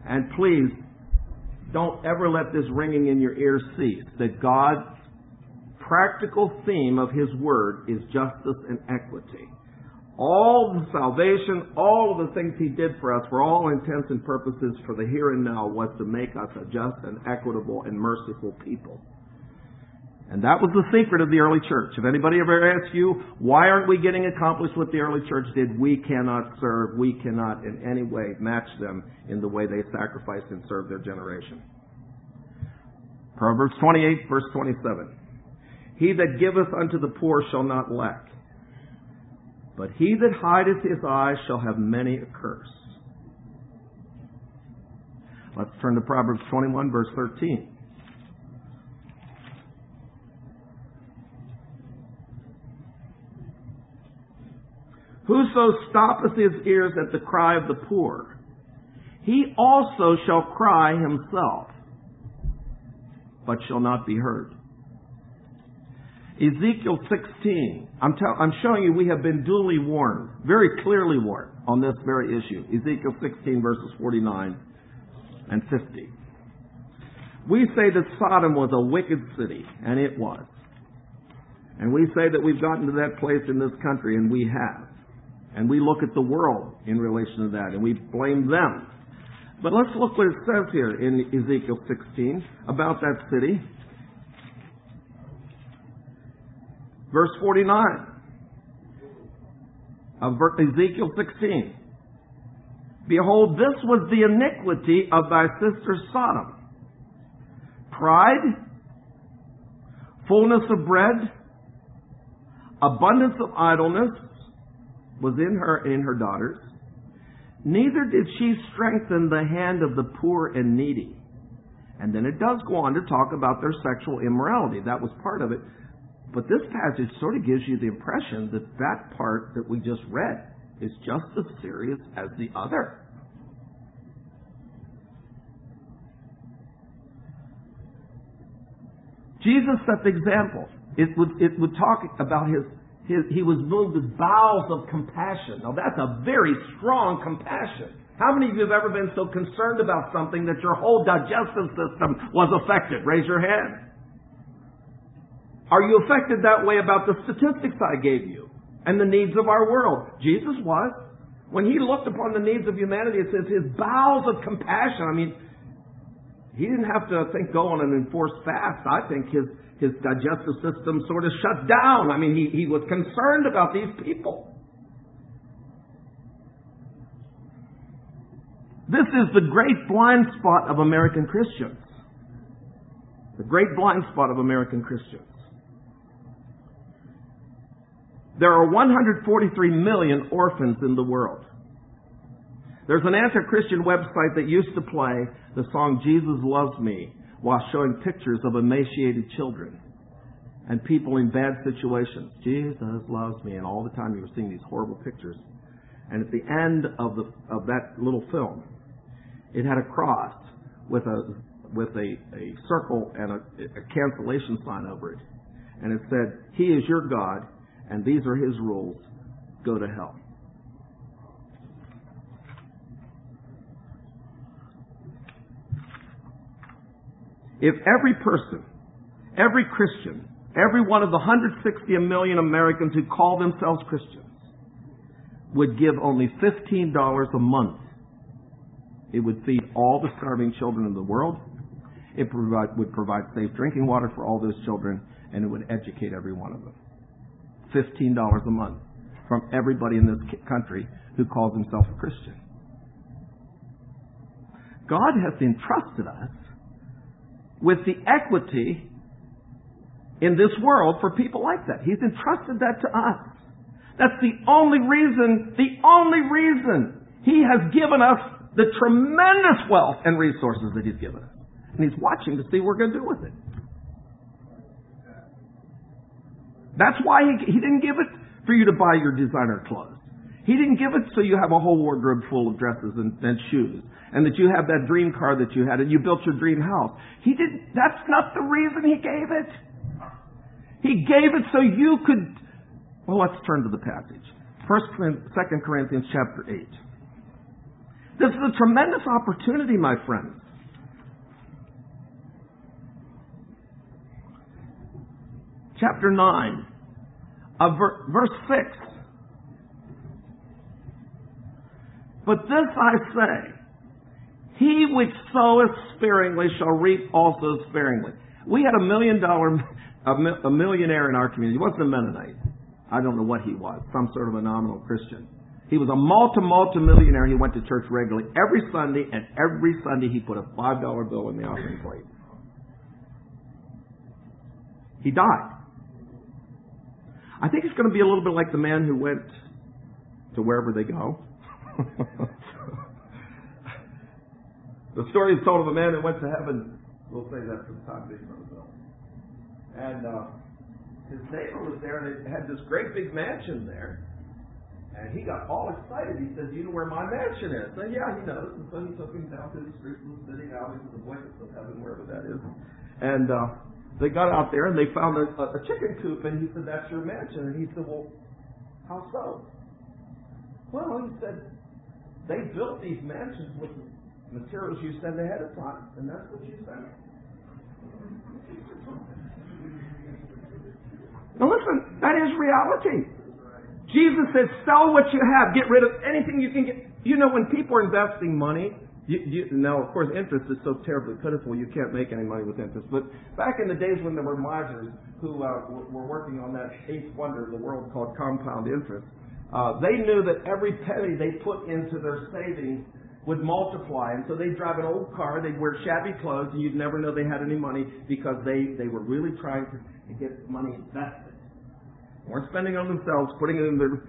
And please, don't ever let this ringing in your ears cease, that God's practical theme of His Word is justice and equity. All the salvation, all of the things He did for us, for all intents and purposes for the here and now, was to make us a just and equitable and merciful people. And that was the secret of the early church. If anybody ever asks you, why aren't we getting accomplished what the early church did? We cannot serve, we cannot in any way match them in the way they sacrificed and served their generation. Proverbs 28, verse 27. He that giveth unto the poor shall not lack, but he that hideth his eyes shall have many a curse. Let's turn to Proverbs 21, verse 13. Whoso stoppeth his ears at the cry of the poor, he also shall cry himself, but shall not be heard. Ezekiel 16. I'm showing you we have been duly warned, very clearly warned on this very issue. Ezekiel 16 verses 49 and 50. We say that Sodom was a wicked city, and it was. And we say that we've gotten to that place in this country, and we have. And we look at the world in relation to that, and we blame them. But let's look what it says here in Ezekiel 16 about that city. Verse 49 of Ezekiel 16. Behold, this was the iniquity of thy sister Sodom. Pride, fullness of bread, abundance of idleness was in her daughters. Neither did she strengthen the hand of the poor and needy. And then it does go on to talk about their sexual immorality. That was part of it. But this passage sort of gives you the impression that that part that we just read is just as serious as the other. Jesus set the example. It would talk about he was moved with bowels of compassion. Now that's a very strong compassion. How many of you have ever been so concerned about something that your whole digestive system was affected? Raise your hand. Are you affected that way about the statistics I gave you and the needs of our world? Jesus was. When He looked upon the needs of humanity, it says His bowels of compassion. I mean, He didn't have to go on an enforced fast. I think his digestive system sort of shut down. I mean, he was concerned about these people. This is the great blind spot of American Christians. The great blind spot of American Christians. There are 143 million orphans in the world. There's an anti-Christian website that used to play the song Jesus Loves Me while showing pictures of emaciated children and people in bad situations. Jesus loves me. And all the time you were seeing these horrible pictures. And at the end of that little film, it had a cross with a circle and a cancellation sign over it. And it said, He is your God, and these are His rules. Go to hell. If every person, every Christian, every one of the 160 million Americans who call themselves Christians would give only $15 a month, it would feed all the starving children in the world. It would provide safe drinking water for all those children, and it would educate every one of them. $15 a month from everybody in this country who calls himself a Christian. God has entrusted us with the equity in this world for people like that. He's entrusted that to us. That's the only reason He has given us the tremendous wealth and resources that He's given us. And He's watching to see what we're going to do with it. That's why He didn't give it for you to buy your designer clothes. He didn't give it so you have a whole wardrobe full of dresses and shoes, and that you have that dream car that you had, and you built your dream house. That's not the reason He gave it. He gave it so you could. Well, let's turn to the passage. 2 Corinthians chapter 8. This is a tremendous opportunity, my friends. Chapter 9, verse 6. But this I say, he which soweth sparingly shall reap also sparingly. We had a millionaire in our community. He wasn't a Mennonite. I don't know what he was. Some sort of a nominal Christian. He was a multi-millionaire. He went to church regularly every Sunday, and every Sunday he put a $5 bill in the offering plate. He died. I think it's going to be a little bit like the man who went to wherever they go. The story is told of a man that went to heaven. We'll say that for the time being, Brother Bill. And his neighbor was there, and they had this great big mansion there. And he got all excited. He said, "Do you know where my mansion is?" And yeah, he knows. And so he took him down to the streets of the city, out into the blankets of heaven, wherever that is. And they got out there, and they found a chicken coop. And he said, "That's your mansion." And he said, "Well, how so?" Well, he said, "They built these mansions with materials you send ahead of time, and that's what you send." Now listen, that is reality. Jesus says, sell what you have. Get rid of anything you can get. You know, when people are investing money, now, of course, interest is so terribly pitiful, you can't make any money with interest. But back in the days when there were misers who were working on that eighth wonder of the world called compound interest, they knew that every penny they put into their savings would multiply. And so they'd drive an old car, they'd wear shabby clothes, and you'd never know they had any money because they were really trying to get money invested. They weren't spending on themselves, putting it in their...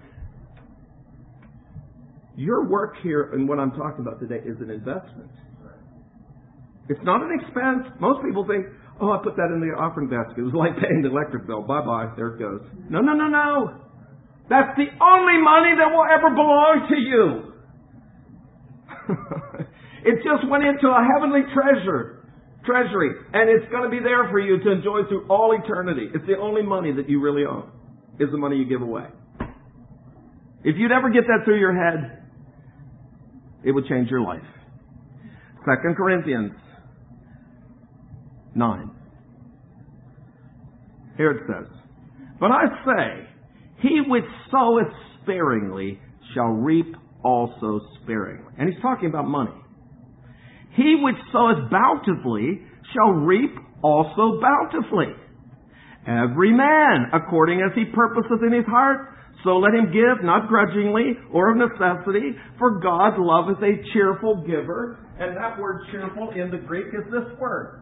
Your work here and what I'm talking about today is an investment. It's not an expense. Most people think, "Oh, I put that in the offering basket. It was like paying the electric bill. Bye-bye. There it goes." No. That's the only money that will ever belong to you. It just went into a heavenly treasury, and it's going to be there for you to enjoy through all eternity. It's the only money that you really own, is the money you give away. If you'd ever get that through your head, it would change your life. 2 Corinthians 9. Here it says, "But I say, he which soweth sparingly shall reap also sparingly." And he's talking about money. "He which soweth bountifully shall reap also bountifully. Every man according as he purposeth in his heart, so let him give, not grudgingly or of necessity, for God loveth a cheerful giver." And that word cheerful in the Greek is this word.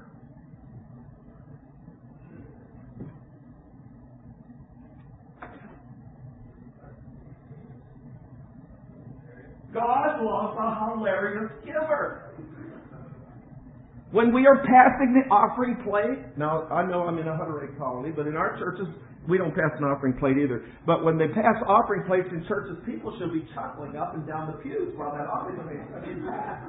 God loves a hilarious giver. When we are passing the offering plate, now I know I'm in a Hutterite colony, but in our churches, we don't pass an offering plate either. But when they pass offering plates in churches, people should be chuckling up and down the pews while that offering plate is passed.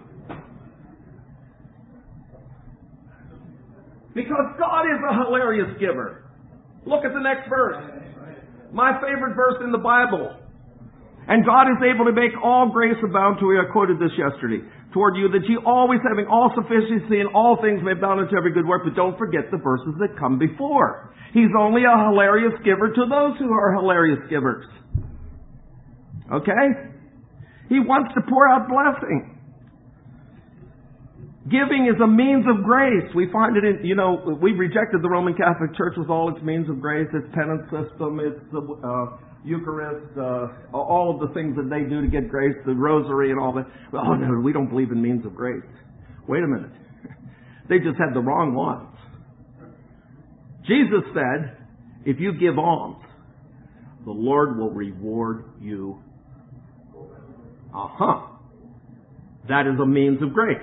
Because God is a hilarious giver. Look at the next verse. My favorite verse in the Bible. "And God is able to make all grace abound to you." I quoted this yesterday. "Toward you, that ye always having all sufficiency in all things may abound unto every good work." But don't forget the verses that come before. He's only a hilarious giver to those who are hilarious givers. Okay? He wants to pour out blessing. Giving is a means of grace. We find it in, we rejected the Roman Catholic Church with all its means of grace, its penance system, its Eucharist, all of the things that they do to get grace, the rosary and all that. Oh no, we don't believe in means of grace. Wait a minute. They just had the wrong ones. Jesus said, if you give alms, the Lord will reward you. That is a means of grace.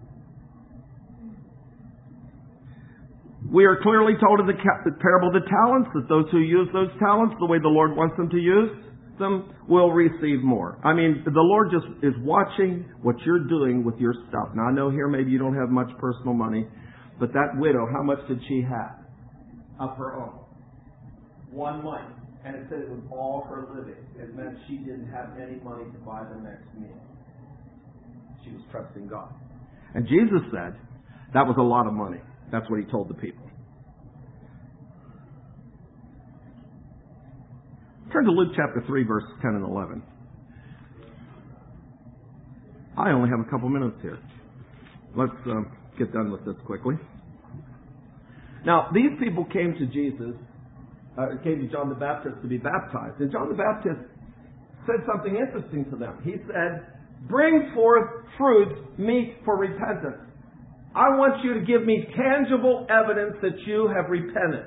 We are clearly told in the parable of the talents that those who use those talents the way the Lord wants them to use them will receive more. I mean, the Lord just is watching what you're doing with your stuff. Now, I know here maybe you don't have much personal money, but that widow, how much did she have of her own? 1 mite. And it said it was all her living. It meant she didn't have any money to buy the next meal. She was trusting God. And Jesus said that was a lot of money. That's what he told the people. Turn to Luke chapter 3, verses 10 and 11. I only have a couple minutes here. Let's get done with this quickly. Now, these people came to Jesus, came to John the Baptist to be baptized. And John the Baptist said something interesting to them. He said, "Bring forth fruit meet for repentance. I want you to give me tangible evidence that you have repented."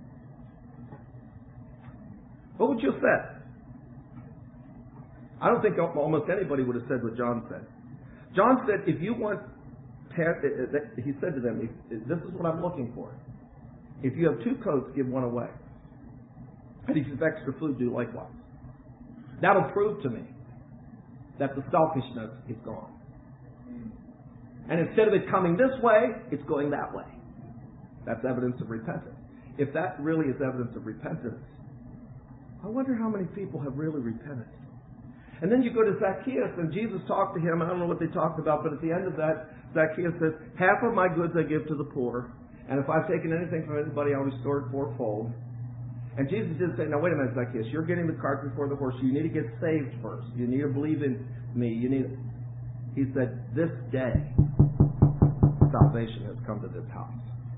What would you have said? I don't think almost anybody would have said what John said. John said, if you want, he said to them, this is what I'm looking for. If you have 2 coats, give one away. And if you have extra food, do likewise. That'll prove to me that the selfishness is gone. And instead of it coming this way, it's going that way. That's evidence of repentance. If that really is evidence of repentance, I wonder how many people have really repented. And then you go to Zacchaeus, and Jesus talked to him. I don't know what they talked about, but at the end of that, Zacchaeus says, "Half of my goods I give to the poor, and if I've taken anything from anybody, I'll restore it fourfold." And Jesus did say, "Now wait a minute, Zacchaeus, you're getting the cart before the horse. You need to get saved first. You need to believe in me. He said, "This day, salvation has come to this house."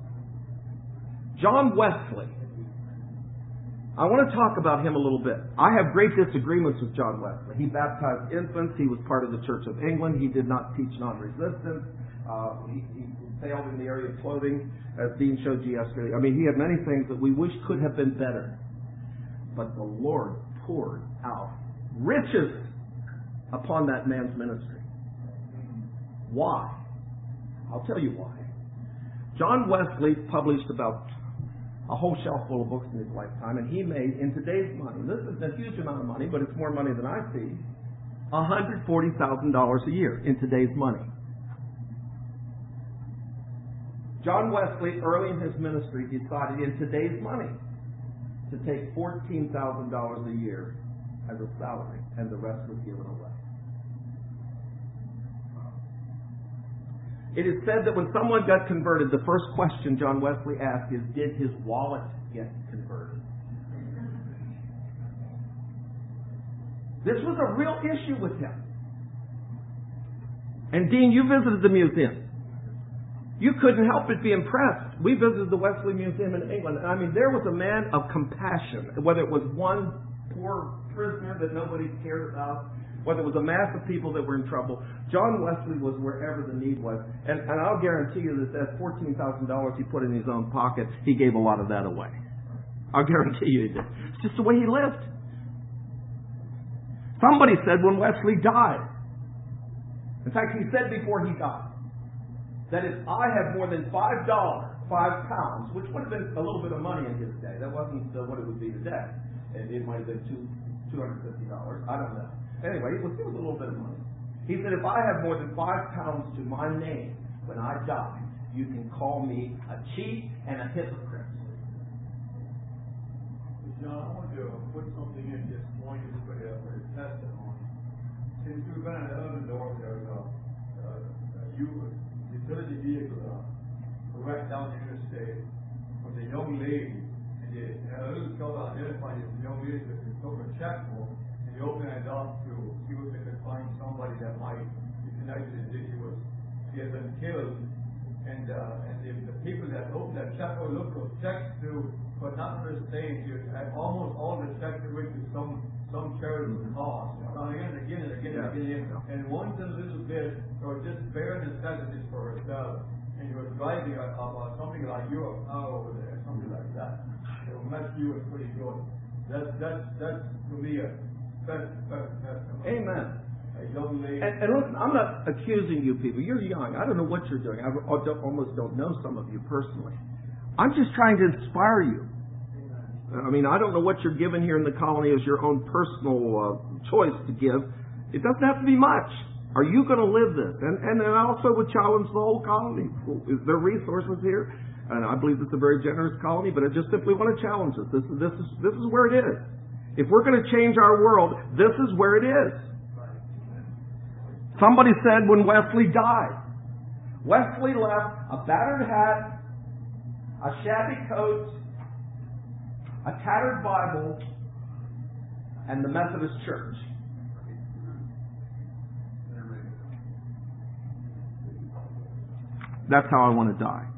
John Wesley. I want to talk about him a little bit. I have great disagreements with John Wesley. He baptized infants. He was part of the Church of England. He did not teach non-resistance. He failed in the area of clothing, as Dean showed you yesterday. I mean, he had many things that we wish could have been better. But the Lord poured out riches upon that man's ministry. Why? I'll tell you why. John Wesley published about a whole shelf full of books in his lifetime, and he made, in today's money, this isn't a huge amount of money, but it's more money than I see, $140,000 a year in today's money. John Wesley, early in his ministry, decided in today's money to take $14,000 a year as a salary, and the rest was given away. It is said that when someone got converted, the first question John Wesley asked is, did his wallet get converted? This was a real issue with him. And Dean, you visited the museum. You couldn't help but be impressed. We visited the Wesley Museum in England. I mean, there was a man of compassion, whether it was one poor prisoner that nobody cared about, whether it was a mass of people that were in trouble. John Wesley was wherever the need was. And I'll guarantee you that $14,000 he put in his own pocket, he gave a lot of that away. I'll guarantee you he did. It's just the way he lived. Somebody said when Wesley died, in fact, he said before he died, that if I have more than $5, £5, which would have been a little bit of money in his day, that wasn't what it would be today. It might have been $250. I don't know. Anyway, it was a little bit of money. He said, if I have more than £5 to my name when I die, you can call me a cheat and a hypocrite. John, I want to put something in this point for the testimony. Since we've been at Ellendorf, there's a utility vehicle wrecked down the interstate with a young lady. And a little fellow identified as a young lady that took a checkbook. They opened it up to see if they could find somebody that might be connected to this. She had been killed, and the people that opened that check or looked those checks to, but not understand. Almost all the checks went to some charitable cause. Again and again and again and again. And once in a little bit, or just bare necessities for herself. And you were driving about something like Europe over there, something like that. So Matthew was pretty good. That's to me a Amen. And listen, I'm not accusing you people. You're young. I don't know what you're doing. I almost don't know some of you personally. I'm just trying to inspire you. I mean, I don't know what you're given here in the colony as your own personal choice to give. It doesn't have to be much. Are you going to live this? And I also would challenge the whole colony. Is there resources here? And I believe it's a very generous colony, but I just simply want to challenge us. This is where it is. If we're going to change our world, this is where it is. Somebody said when Wesley died, Wesley left a battered hat, a shabby coat, a tattered Bible, and the Methodist Church. That's how I want to die.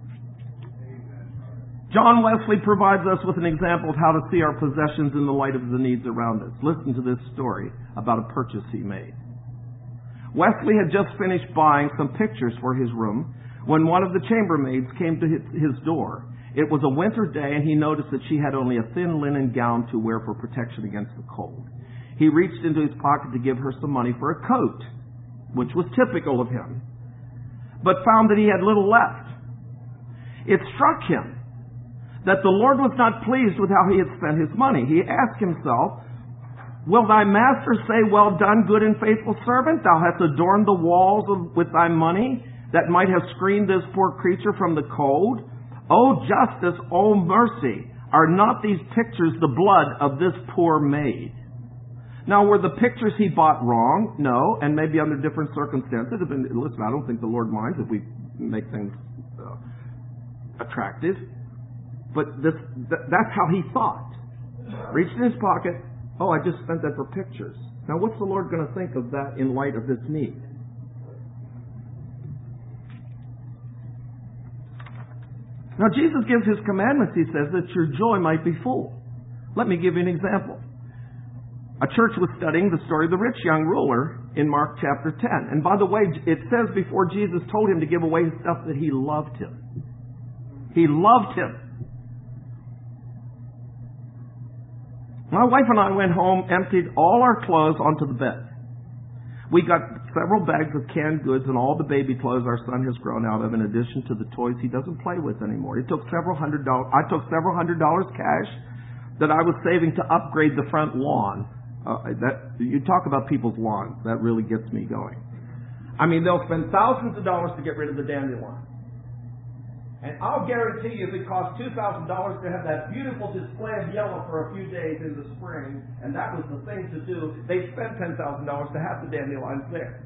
John Wesley provides us with an example of how to see our possessions in the light of the needs around us. Listen to this story about a purchase he made. Wesley had just finished buying some pictures for his room when one of the chambermaids came to his door. It was a winter day, and he noticed that she had only a thin linen gown to wear for protection against the cold. He reached into his pocket to give her some money for a coat, which was typical of him, but found that he had little left. It struck him that the Lord was not pleased with how he had spent his money. He asked himself, "Will thy master say, 'Well done, good and faithful servant? Thou hast adorned the walls with thy money that might have screened this poor creature from the cold? O justice, O mercy, are not these pictures the blood of this poor maid?'" Now, were the pictures he bought wrong? No, and maybe under different circumstances. Listen, I don't think the Lord minds if we make things attractive. But that's how he thought. Reached in his pocket, "Oh, I just spent that for pictures." Now, what's the Lord going to think of that in light of this need? Now, Jesus gives his commandments. He says that your joy might be full. Let me give you an example. A church was studying the story of the rich young ruler in Mark chapter 10. And by the way, it says before Jesus told him to give away his stuff that he loved him. He loved him. My wife and I went home, emptied all our clothes onto the bed. We got several bags of canned goods and all the baby clothes our son has grown out of, in addition to the toys he doesn't play with anymore. I took several hundred dollars cash that I was saving to upgrade the front lawn. You talk about people's lawns. That really gets me going. I mean, they'll spend thousands of dollars to get rid of the dandelion. And I'll guarantee you if it costs $2,000 to have that beautiful display of yellow for a few days in the spring, and that was the thing to do, they spent $10,000 to have the dandelions there.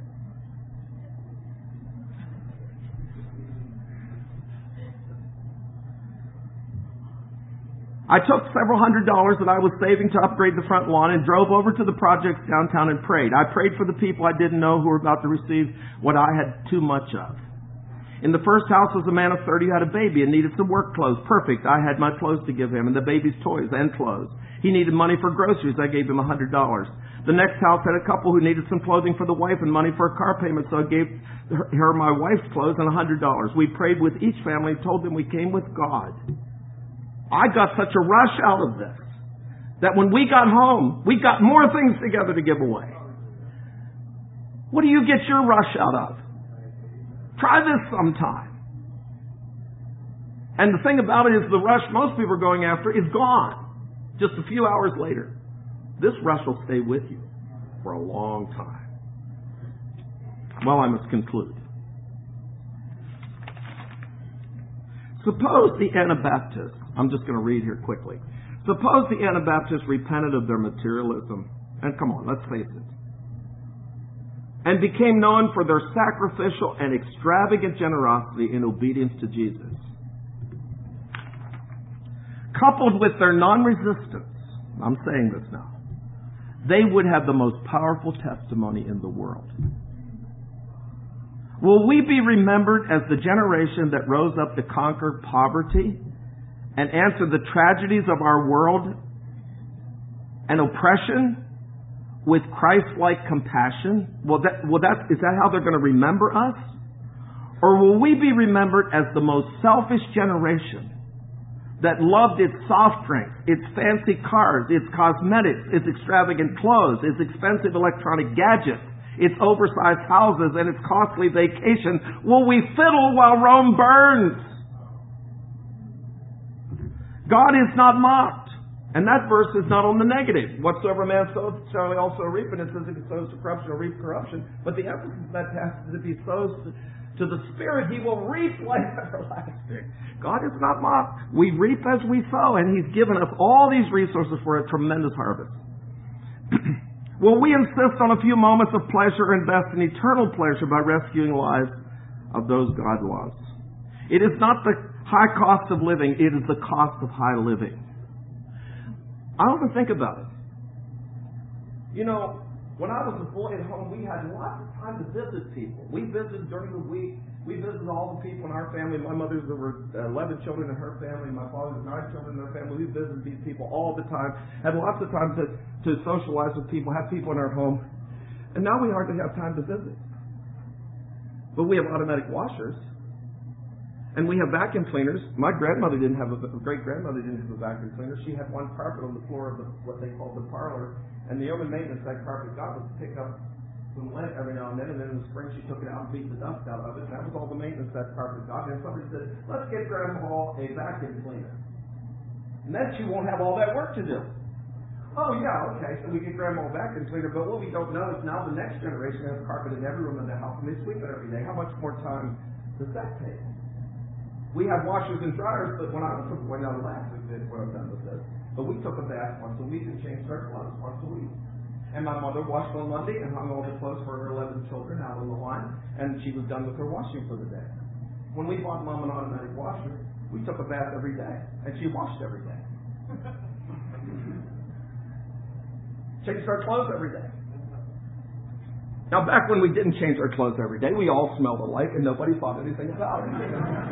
I took several $100s that I was saving to upgrade the front lawn and drove over to the projects downtown and prayed. I prayed for the people I didn't know who were about to receive what I had too much of. In the first house was a man of 30 who had a baby and needed some work clothes. Perfect. I had my clothes to give him and the baby's toys and clothes. He needed money for groceries. I gave him $100. The next house had a couple who needed some clothing for the wife and money for a car payment, so I gave her my wife's clothes and $100. We prayed with each family, told them we came with God. I got such a rush out of this that when we got home, we got more things together to give away. What do you get your rush out of? Try this sometime. And the thing about it is the rush most people are going after is gone just a few hours later. This rush will stay with you for a long time. Well, I must conclude. Suppose the Anabaptists, I'm just going to read here quickly. Suppose the Anabaptists repented of their materialism, and come on, let's face it, and became known for their sacrificial and extravagant generosity in obedience to Jesus. Coupled with their non-resistance, I'm saying this now, they would have the most powerful testimony in the world. Will we be remembered as the generation that rose up to conquer poverty and answer the tragedies of our world and oppression with Christ-like compassion? Is that how they're going to remember us? Or will we be remembered as the most selfish generation that loved its soft drinks, its fancy cars, its cosmetics, its extravagant clothes, its expensive electronic gadgets, its oversized houses, and its costly vacation? Will we fiddle while Rome burns? God is not mocked. And that verse is not on the negative. Whatsoever man sows shall he also reap. And it says if he sows to corruption, he'll reap corruption. But the emphasis of that passage is if he sows to the Spirit, he will reap life everlasting. God is not mocked. We reap as we sow. And he's given us all these resources for a tremendous harvest. Will we insist on a few moments of pleasure and invest in eternal pleasure by rescuing lives of those God loves? It is not the high cost of living, it is the cost of high living. I often think about it. You know, when I was a boy at home, we had lots of time to visit people. We visited during the week. We visited all the people in our family. My mother's, there were 11 children in her family. My father's 9 children in their family. We visited these people all the time. Had lots of time to socialize with people, have people in our home. And now we hardly have time to visit. But we have automatic washers. And we have vacuum cleaners. My grandmother didn't have great-grandmother didn't have a vacuum cleaner. She had one carpet on the floor of what they called the parlor. And the only maintenance that carpet got was to pick up some lint every now and then in the spring she took it out and beat the dust out of it. That was all the maintenance that carpet got. And somebody said, let's get Grandma a vacuum cleaner. And then she won't have all that work to do. Oh, yeah, okay, so we get Grandma a vacuum cleaner, but what we don't know is now the next generation has carpet in every room in the house and they sweep it every day. How much more time does that take? We have washers and dryers, but when I was a boy, now last week when I'm done with this, but we took a bath once a week and changed our clothes once a week. And my mother washed on Monday and hung all the clothes for her 11 children out on the line, and she was done with her washing for the day. When we bought Mom an automatic washer, we took a bath every day, and she washed every day. Changed our clothes every day. Now, back when we didn't change our clothes every day, we all smelled alike, and nobody thought anything about it.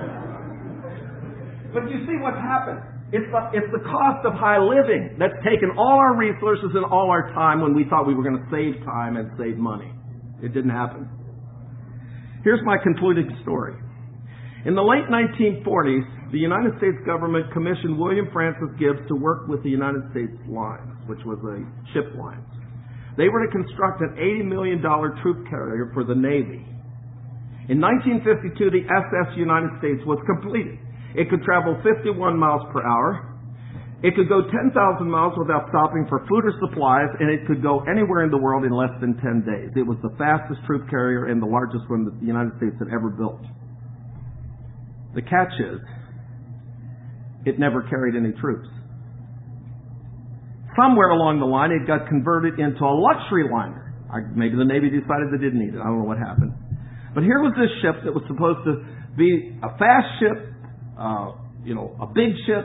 But you see what's happened. It's the cost of high living that's taken all our resources and all our time when we thought we were going to save time and save money. It didn't happen. Here's my concluding story. In the late 1940s, the United States government commissioned William Francis Gibbs to work with the United States Lines, which was a ship line. They were to construct an $80 million troop carrier for the Navy. In 1952, the SS United States was completed. It could travel 51 miles per hour. It could go 10,000 miles without stopping for food or supplies, and it could go anywhere in the world in less than 10 days. It was the fastest troop carrier and the largest one that the United States had ever built. The catch is, it never carried any troops. Somewhere along the line, it got converted into a luxury liner. Maybe the Navy decided they didn't need it. I don't know what happened. But here was this ship that was supposed to be a fast ship, a big ship.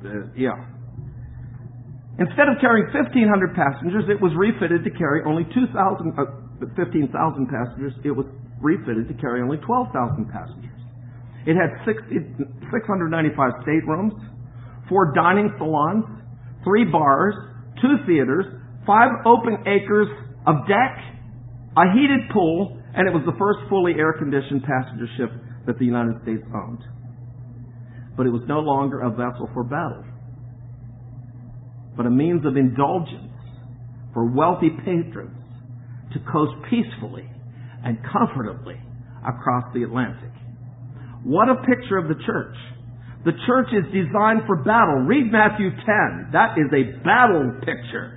Instead of carrying 1,500 passengers, it was refitted to carry only 15,000 passengers. It was refitted to carry only 12,000 passengers. It had 695 staterooms, 4 dining salons, 3 bars, 2 theaters, 5 open acres of deck, a heated pool, and it was the first fully air-conditioned passenger ship that the United States owned. But it was no longer a vessel for battle, but a means of indulgence for wealthy patrons to coast peacefully and comfortably across the Atlantic. What a picture of the church. The church is designed for battle. Read Matthew 10. That is a battle picture.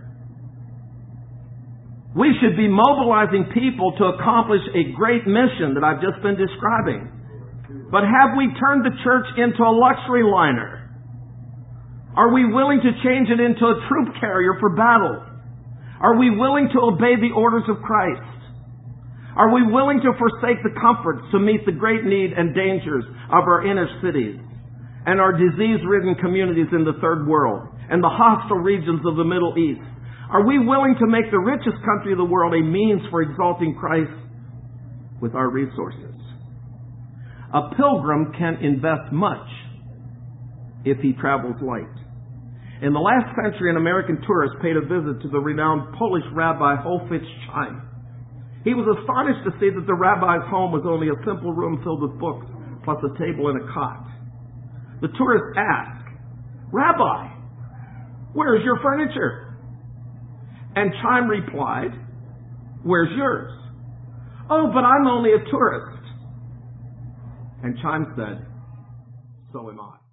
We should be mobilizing people to accomplish a great mission that I've just been describing. But have we turned the church into a luxury liner? Are we willing to change it into a troop carrier for battle? Are we willing to obey the orders of Christ? Are we willing to forsake the comforts to meet the great need and dangers of our inner cities and our disease-ridden communities in the third world and the hostile regions of the Middle East? Are we willing to make the richest country of the world a means for exalting Christ with our resources? A pilgrim can invest much if he travels light. In the last century, an American tourist paid a visit to the renowned Polish rabbi Holfitz Chaim. He was astonished to see that the rabbi's home was only a simple room filled with books, plus a table and a cot. The tourist asked, "Rabbi, where's your furniture?" And Chaim replied, "Where's yours?" "Oh, but I'm only a tourist." And Chaim said, "So am I."